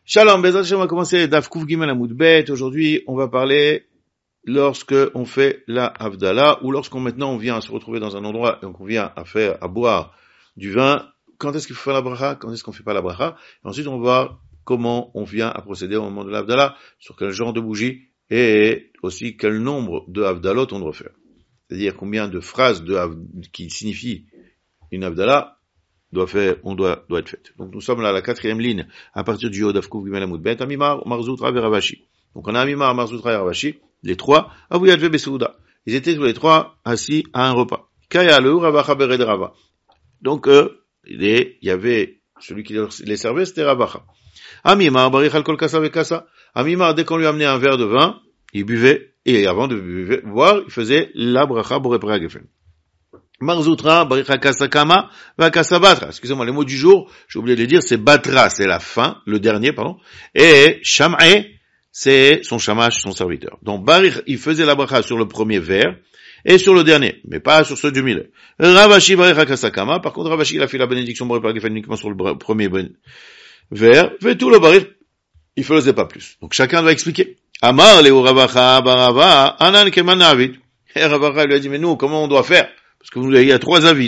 Shalom, Bezrat Hashem, on va commencer Daf Kuf Gimel Amud Bet. Aujourd'hui, on va parler lorsque on fait la Havdalah ou lorsqu'on maintenant on vient à se retrouver dans un endroit et on vient à boire du vin. Quand est-ce qu'il faut faire la bracha? Quand est-ce qu'on fait pas la bracha? Et ensuite, on va voir comment on vient à procéder au moment de la Havdalah, sur quel genre de bougie et aussi quel nombre de Havdalot on doit faire. C'est-à-dire combien de phrases qui signifient une Havdalah doit être faite. Donc nous sommes là à la 4e ligne, à partir du Yod Avkuf Gimel Amud Bet, Amimar, Marzoutra et Ravashi. Donc on a Amimar, Marzoutra et Ravashi, les trois, Abu Yadve Besouda. Ils étaient tous les trois assis à un repas. Kaya le Ravacha Bered Rava. Donc il y avait celui qui les servait, c'était Ravacha. Amimar, Barich al Kol Kasa Vekasa. Amimar, dès qu'on lui amenait un verre de vin, il buvait, et avant de boire, il faisait la bracha Boré Pera Gefen. Marzoutra, Baricha Kasakama, Vakasabatra. Excusez-moi, les mots du jour, j'ai oublié de les dire, c'est Batra, c'est la fin, le dernier, pardon. Et Sham'e, c'est son shamash, son serviteur. Donc, Barich, il faisait la bracha sur le premier verre, et sur le dernier, mais pas sur ceux du milieu. Ravashi, Baricha Kasakama, par contre, Ravashi, il a fait la bénédiction Boré Pera Gefen uniquement sur le premier verre, fait tout le Barich, il faisait pas plus. Donc, chacun doit expliquer. Amar, Léo Ravacha, Barava, Anan Keman Navid. Et Ravacha lui a dit, mais nous, comment on doit faire? Parce que il y a trois avis.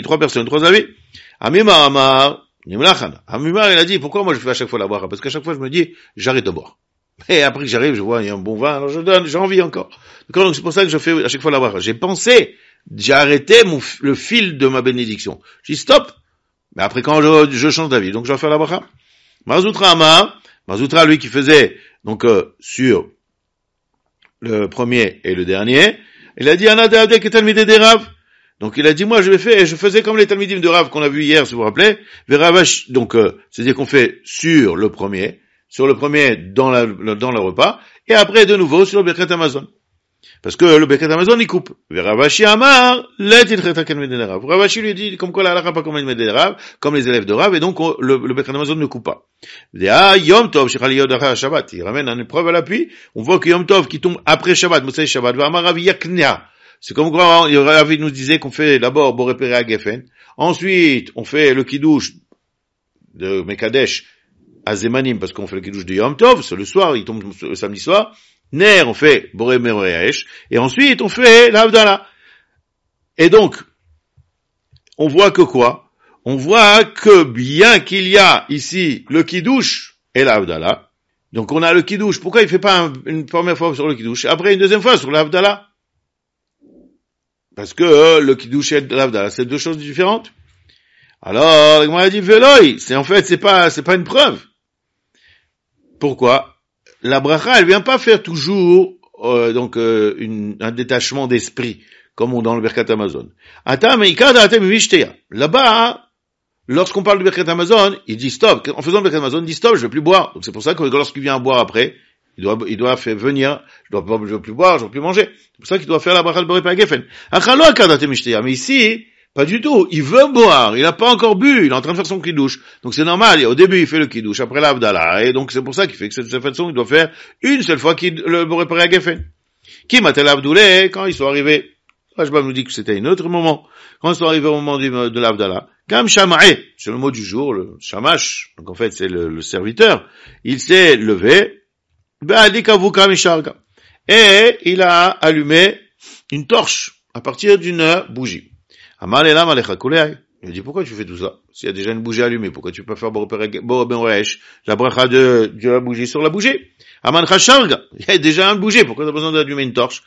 Amimar Amar, Nimlachan. Amimar, il a dit, pourquoi moi je fais à chaque fois la bracha? Parce qu'à chaque fois je me dis, j'arrête de boire. Et après que j'arrive, je vois, il y a un bon vin, alors je donne, j'ai envie encore. D'accord, donc c'est pour ça que je fais à chaque fois la bracha. J'ai arrêté le fil de ma bénédiction. Je dis stop. Mais après quand je change d'avis, donc je vais faire la bracha. Marzoutra Amar, Marzoutra, lui qui faisait, donc, sur le premier et le dernier, il a dit, Anadadek et Talmidei des Rav. Donc il a dit, moi je faisais comme les Talmidim de Rav qu'on a vu hier, si vous vous rappelez, Veravash, donc c'est-à-dire qu'on fait sur le premier dans le repas, et après de nouveau sur le Birkat Hamazon. Parce que le Birkat Hamazon il coupe. Veravashi Amar, Rav. Ravashi lui dit, comme quoi la halakha pas comme les Rav, comme les élèves de Rav, et donc le Birkat Hamazon ne coupe pas. Yom Tov, Shabbat, il ramène une preuve à l'appui, on voit que Yom Tov qui tombe après Shabbat, Mosai Shabbat, Amar Rav Yaknia. C'est comme quoi, Ravi nous disait qu'on fait d'abord Boré Pera Gefen, ensuite on fait le Kiddush de Mekadesh à Zemanim, parce qu'on fait le Kiddush de Yom Tov, c'est le soir, il tombe le samedi soir, Ner, on fait Boré Meroyaesh, et ensuite on fait l'Havdalah. Et donc, on voit que quoi? On voit que bien qu'il y a ici le Kiddush et l'Havdalah, donc on a le Kiddush, pourquoi il fait pas une première fois sur le Kiddush, après une deuxième fois sur l'Havdalah? Parce que le Kiddush et l'Havdalah, c'est deux choses différentes. Alors, il m'a dit Veloy, c'est pas une preuve. Pourquoi? La bracha, elle vient pas faire toujours, un détachement d'esprit, comme dans le Birkat Hamazon. Là-bas, lorsqu'on parle du Birkat Hamazon, il dit stop. En faisant le Birkat Hamazon, il dit stop, je vais plus boire. Donc c'est pour ça que lorsqu'il vient à boire après, il doit faire venir, je veux plus boire, je veux plus manger. C'est pour ça qu'il doit faire la bracha de Boré Pera Gefen. Mais ici, pas du tout. Il veut boire. Il n'a pas encore bu. Il est en train de faire son kiddush. Donc c'est normal. Au début, il fait le kiddush. Après l'Havdalah. Et donc c'est pour ça qu'il fait que cette façon, il doit faire une seule fois le Boré Pera Gefen. Qui m'a-t-il Havdoulé quand ils sont arrivés? Rajbam nous dit que c'était un autre moment. Quand ils sont arrivés au moment de l'Havdalah. Kam Shama'e. C'est le mot du jour, le Shamash. Donc en fait, c'est le serviteur. Il s'est levé. Et il a allumé une torche à partir d'une bougie. Il dit, pourquoi tu fais tout ça? S'il y a déjà une bougie allumée, pourquoi tu peux faire la bracha de la bougie sur la bougie? Il y a déjà une bougie, pourquoi tu as besoin d'allumer une torche?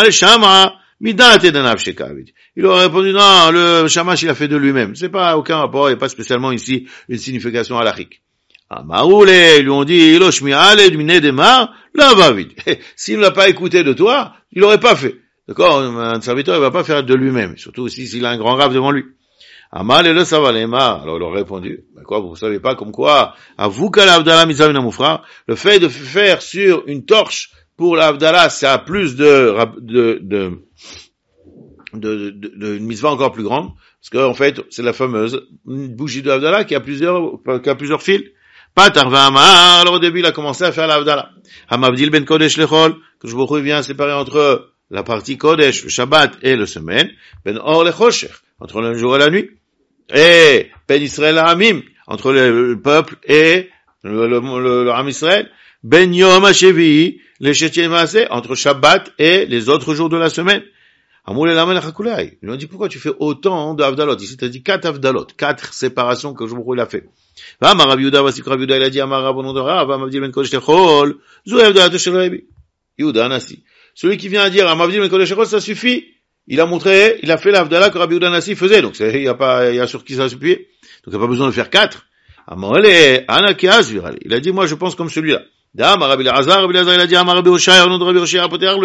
Il aurait répondu, non, le shamash il a fait de lui-même. C'est pas aucun rapport, il n'y a pas spécialement ici une signification halachique. Amaroulé, ils lui ont dit, s'il ne l'a pas écouté de toi, il l'aurait pas fait. D'accord? Un serviteur, il va pas faire de lui-même. Surtout aussi s'il a un grand rave devant lui. Amal et le savalema. Alors, il leur a répondu, quoi, vous savez pas comme quoi, avou qu'à l'Havdalah mitzvah moufra, le fait de faire sur une torche pour l'Havdalah, ça a plus de une mitzvah encore plus grande. Parce que, en fait, c'est la fameuse bougie de l'Havdalah qui a plusieurs fils. Alors au début, il a commencé à faire l'Havdalah. Hamavdil ben Kodesh lechol, que je vous vient séparer entre la partie Kodesh, le Shabbat et le semaine, ben Or lechoshech, entre le jour et la nuit, et ben Israël Hamim, entre le peuple et le Am Israël, ben Yom HaShevi'i, les Shetim Maaseh, entre Shabbat et les autres jours de la semaine. Amou le Lamelech HaKulai. Ils lui ont dit, pourquoi tu fais autant d'Avdalot? Ici, tu as dit 4 Avdalot, 4 séparations que il a fait. Amar Rav Yehuda, voici que Rav Yehuda, il a dit, Amar Rav Onon de Rav, Amavdil ben Kodesh Techol, Zou Avdalato Shel Rabbi. Yehuda Nassi. Celui qui vient à dire, Amavdil ben Kodesh Techol, ça suffit. Il a fait l'Avdala que Rabbi Yehuda Nassi faisait. Donc, il y a sur qui ça s'appuyer. Donc, il n'y a pas besoin de faire 4. Il a dit, moi, je pense comme celui-là. Rabbi Elazar, il a dit, Rabbi Hoshaya, au nom de Rabbi Hoshaya,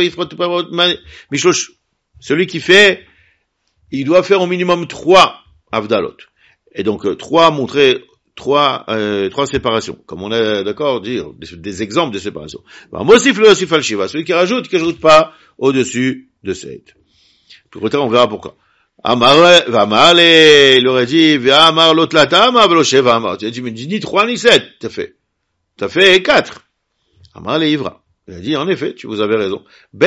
celui qui fait, il doit faire au minimum 3 Avdalot. Et donc, 3 séparations. Comme on a, d'accord, dire, des exemples de séparation. Celui qui rajoute pas au-dessus de 7. Plus tard, on verra pourquoi. Il aurait dit, tu as dit, mais ni 3 ni 7, t'as fait 4. Amar le Ivra. Il a dit, en effet, vous avez raison.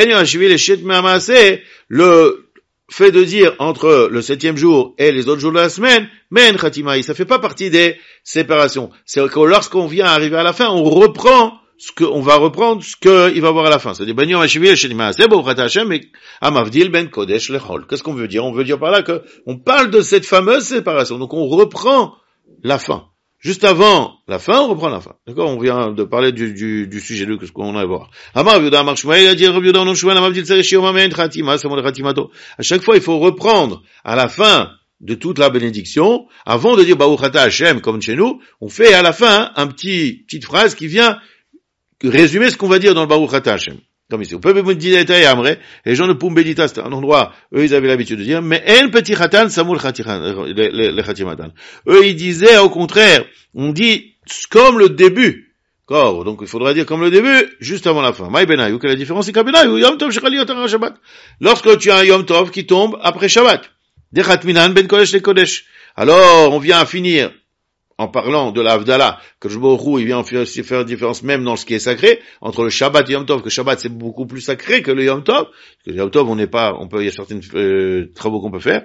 Le fait de dire entre le 7e jour et les autres jours de la semaine, men khatimaï, ça fait pas partie des séparations. C'est que lorsqu'on vient arriver à la fin, on va reprendre ce qu'il va avoir à la fin. C'est-à-dire, qu'est-ce qu'on veut dire? On veut dire par là que on parle de cette fameuse séparation. Donc on reprend la fin. Juste avant la fin, on reprend la fin. D'accord? On vient de parler du sujet de ce qu'on a à voir. À chaque fois, il faut reprendre à la fin de toute la bénédiction, avant de dire Baruch Ata Hashem, comme chez nous, on fait à la fin petite phrase qui vient résumer ce qu'on va dire dans le Baruch Ata Hashem. Comme ici. Les gens de Pumbedita, c'est un endroit, eux, ils avaient l'habitude de dire, mais en petit khatan, samul le khatimatan. Eux, ils disaient, au contraire, on dit, comme le début. D'accord? Donc, il faudrait dire comme le début, juste avant la fin. Maï Benayou, quelle est la différence? C'est qu'Abenayou, Yom Tov, Shechali Yotar Shabbat. Lorsque tu as un Yom Tov qui tombe après Shabbat. Dechat minan ben kodesh le kodesh. Alors, on vient à finir, en parlant de l'Avdala, que le Baruch Hu, il vient faire une différence même dans ce qui est sacré, entre le Shabbat et Yom Tov, que Shabbat c'est beaucoup plus sacré que le Yom Tov, parce que le Yom Tov il y a certains travaux qu'on peut faire.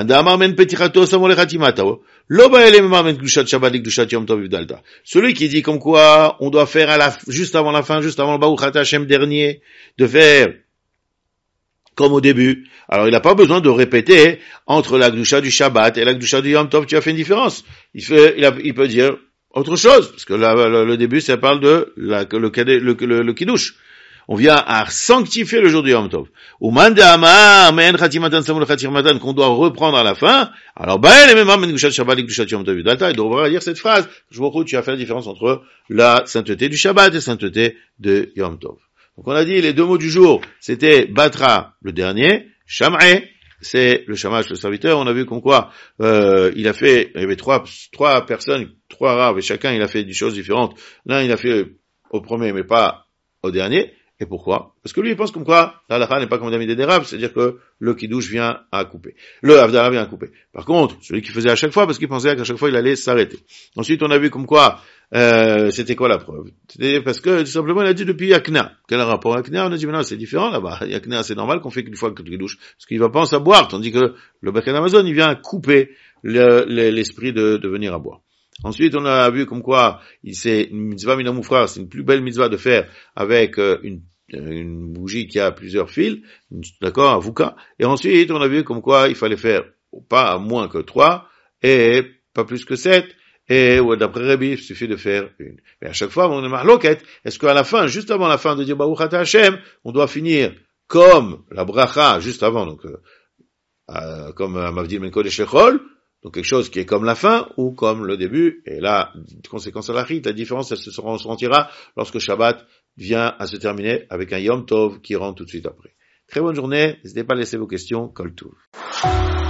Celui qui dit comme quoi, on doit faire juste avant la fin, juste avant le Baruch Ata Hashem dernier, de faire comme au début. Alors, il n'a pas besoin de répéter entre la Gdusha du Shabbat et la Gdusha du Yom Tov, tu as fait une différence. Il peut dire autre chose, parce que le début, ça parle de le Kiddush. On vient à sanctifier le jour du Yom Tov. Ou mande amar, men khatimatan samul khatimatan, qu'on doit reprendre à la fin. Alors, les mêmes men Gdusha Shabbat et Gdusha Yom Tov. Il devra dire cette phrase. Je vous retrouve, tu as fait la différence entre la sainteté du Shabbat et la sainteté de Yom Tov. Donc on a dit les 2 mots du jour, c'était Batra le dernier, Sham'e, c'est le Shamash, le serviteur. On a vu comme quoi il y avait trois personnes, 3 raves, et chacun il a fait des choses différentes. L'un il a fait au premier mais pas au dernier. Et pourquoi? Parce que lui il pense comme quoi la halakha n'est pas comme David des raves, c'est-à-dire que le kiddush vient à couper, le avdala vient à couper. Par contre, celui qui faisait à chaque fois, parce qu'il pensait qu'à chaque fois il allait s'arrêter. Ensuite on a vu comme quoi c'était quoi la preuve? C'était parce que tout simplement il a dit depuis Yakna. Quel rapport à Yakna? On a dit mais non, c'est différent là-bas. Yakna c'est normal qu'on fait qu'une fois que le kiddush, parce qu'il va pas en boire, tandis que le Birkat Hamazon il vient à couper l'esprit de venir à boire. Ensuite, on a vu comme quoi c'est une mitzvah minamoufrar, c'est une plus belle mitzvah de faire avec une bougie qui a plusieurs fils, d'accord, un vouka. Et ensuite, on a vu comme quoi il fallait faire pas moins que 3 et pas plus que 7. Et d'après Rabbi, il suffit de faire une. Mais à chaque fois, on est marloquette. Est-ce qu'à la fin, juste avant la fin de dire Baruch Ata Hashem, on doit finir comme la bracha juste avant, donc comme Mavdil Ben Kodesh Echol, donc quelque chose qui est comme la fin ou comme le début. Et là, conséquence à la différence, elle se sentira lorsque Shabbat vient à se terminer avec un Yom Tov qui rentre tout de suite après. Très bonne journée. N'hésitez pas à laisser vos questions. Kol Tov.